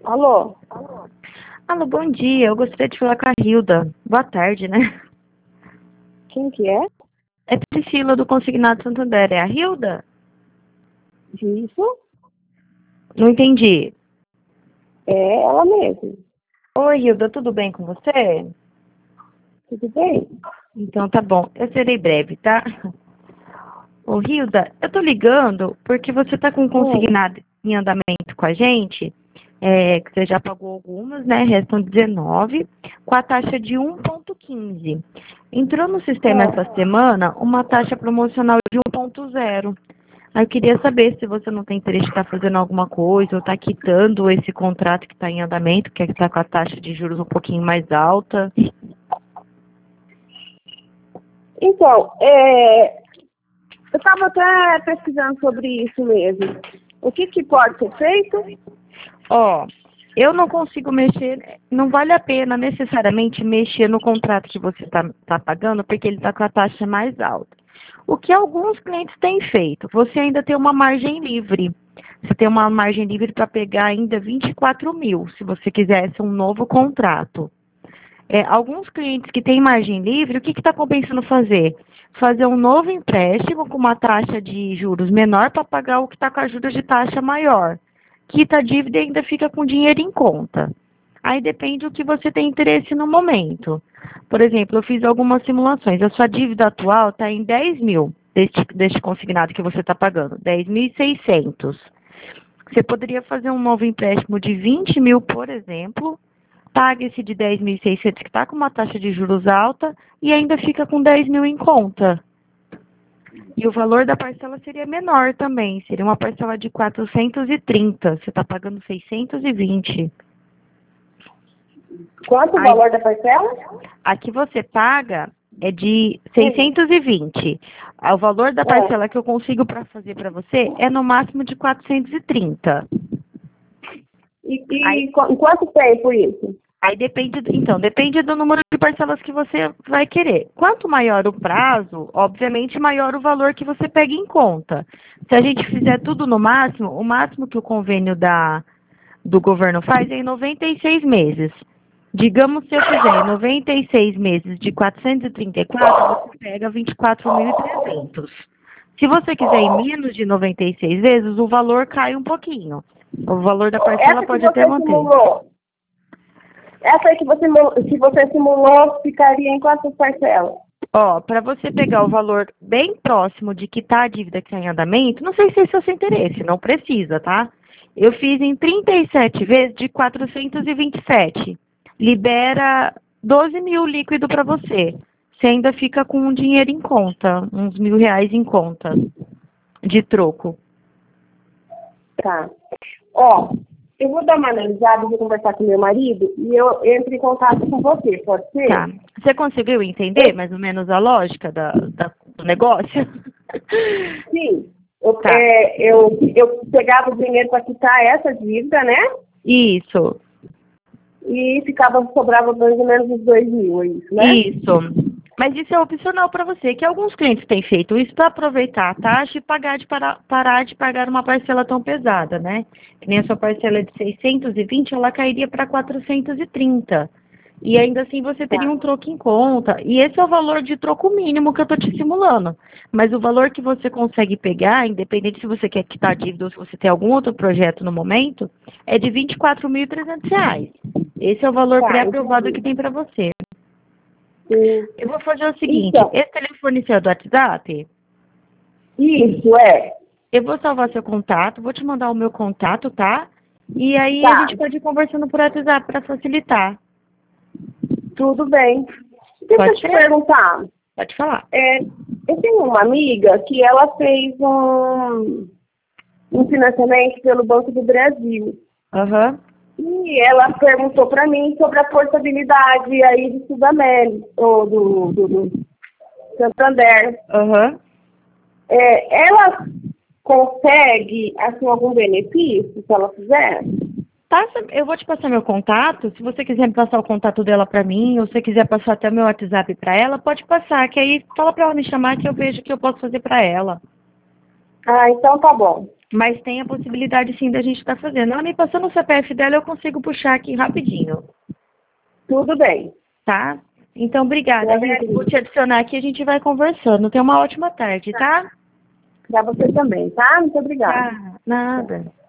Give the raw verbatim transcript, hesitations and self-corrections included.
Alô? Alô, bom dia. Eu gostaria de falar com a Hilda. Boa tarde, né? Quem que é? É Priscila do Consignado Santander. É a Hilda? Isso? Não entendi. É ela mesmo. Oi, Hilda, tudo bem com você? Tudo bem? Então tá bom. Eu serei breve, tá? Ô, Hilda, eu tô ligando porque você tá com um Hum. consignado em andamento com a gente, é, que você já pagou algumas, né? Restam dezenove, com a taxa de um vírgula quinze. Entrou no sistema Ah, essa semana uma taxa promocional de um ponto zero. Aí eu queria saber se você não tem interesse de estar fazendo alguma coisa ou está quitando esse contrato que está em andamento, que está com a taxa de juros um pouquinho mais alta. Então, é, eu estava até pesquisando sobre isso mesmo. O que, que pode ser feito? Ó, eu não consigo mexer, não vale a pena necessariamente mexer no contrato que você está tá pagando, porque ele está com a taxa mais alta. O que alguns clientes têm feito? Você ainda tem uma margem livre. Você tem uma margem livre para pegar ainda vinte e quatro mil, se você quisesse um novo contrato. É, alguns clientes que têm margem livre, o que está compensando fazer? Fazer um novo empréstimo com uma taxa de juros menor para pagar o que está com a juros de taxa maior. Quita a dívida e ainda fica com dinheiro em conta. Aí depende do que você tem interesse no momento. Por exemplo, eu fiz algumas simulações. A sua dívida atual está em dez mil deste, deste consignado que você está pagando, dez mil e seiscentos. Você poderia fazer um novo empréstimo de vinte mil, por exemplo, paga esse de dez mil e seiscentos que está com uma taxa de juros alta e ainda fica com dez mil em conta. E o valor da parcela seria menor também, seria uma parcela de quatrocentos e trinta, você está pagando seiscentos e vinte. Quanto o Aí, valor da parcela? a que você paga é de seiscentos e vinte. O valor da É. parcela que eu consigo para fazer para você é no máximo de quatrocentos e trinta. E, Aí e qu- em quanto tempo isso? Aí depende, do- então, depende do número de parcelas que você vai querer. Quanto maior o prazo, obviamente maior o valor que você pega em conta. Se a gente fizer tudo no máximo, o máximo que o convênio da, do governo faz é em noventa e seis meses. Digamos, se eu fizer noventa e seis meses de quatrocentos e trinta e quatro, você pega vinte e quatro mil e trezentos. Se você quiser em menos de noventa e seis vezes, o valor cai um pouquinho. O valor da parcela Essa que pode até você manter. simulou, essa aí que você, mo- que você simulou ficaria em quantas parcelas? Ó, para você pegar o valor bem próximo de quitar a dívida que está em andamento, não sei se esse é o seu interesse, não precisa, tá? Eu fiz em trinta e sete vezes de quatrocentos e vinte e sete. Libera doze mil líquido para você. Você ainda fica com um dinheiro em conta, uns mil reais em conta de troco. Tá. Ó, eu vou dar uma analisada, vou conversar com meu marido e eu entro em contato com você, pode Tá. ser? Você conseguiu entender Eu, mais ou menos a lógica da, da- do negócio? sim, eu, Tá. é, eu, eu pegava o dinheiro para quitar essa dívida, né? Isso. E ficava, sobrava mais ou menos uns dois mil, é isso, né? Isso. Mas isso é opcional para você, que alguns clientes têm feito isso para aproveitar a taxa e pagar de para, parar de pagar uma parcela tão pesada, né? Que nem a sua parcela de seiscentos e vinte, ela cairia para quatrocentos e trinta. E ainda assim você teria Tá. um troco em conta. E esse é o valor de troco mínimo que eu estou te simulando. Mas o valor que você consegue pegar, independente se você quer quitar a dívida ou se você tem algum outro projeto no momento, é de vinte e quatro mil e trezentos reais. Esse é o valor Tá, pré-aprovado entendi. que tem para você. Sim. Eu vou fazer o seguinte, Então, esse telefone seu é do WhatsApp, isso é. eu vou salvar seu contato, vou te mandar o meu contato, tá? E aí a Tá, gente pode ir conversando por WhatsApp para facilitar. tudo bem. Deixa eu Pode te ser? perguntar. Pode falar. É, eu tenho uma amiga que ela fez um, um financiamento pelo Banco do Brasil. Aham, E ela perguntou para mim sobre a portabilidade aí do Sudamérica, ou do, do, do Santander. aham. É, ela consegue, assim, algum benefício se ela fizer? Passa, eu vou te passar meu contato. Se você quiser me passar o contato dela para mim, ou se você quiser passar até meu WhatsApp para ela, pode passar, que aí fala para ela me chamar que eu vejo o que eu posso fazer para ela. Ah, então tá bom. Mas tem a possibilidade sim da gente estar fazendo. Ela me passando o C P F dela, eu consigo puxar aqui rapidinho. Tudo bem. Tá? Então, obrigada, É, Rita. Vou te adicionar aqui e a gente vai conversando. Tenha uma ótima tarde, tá? Pra você também, tá? Muito obrigada. Tá, nada.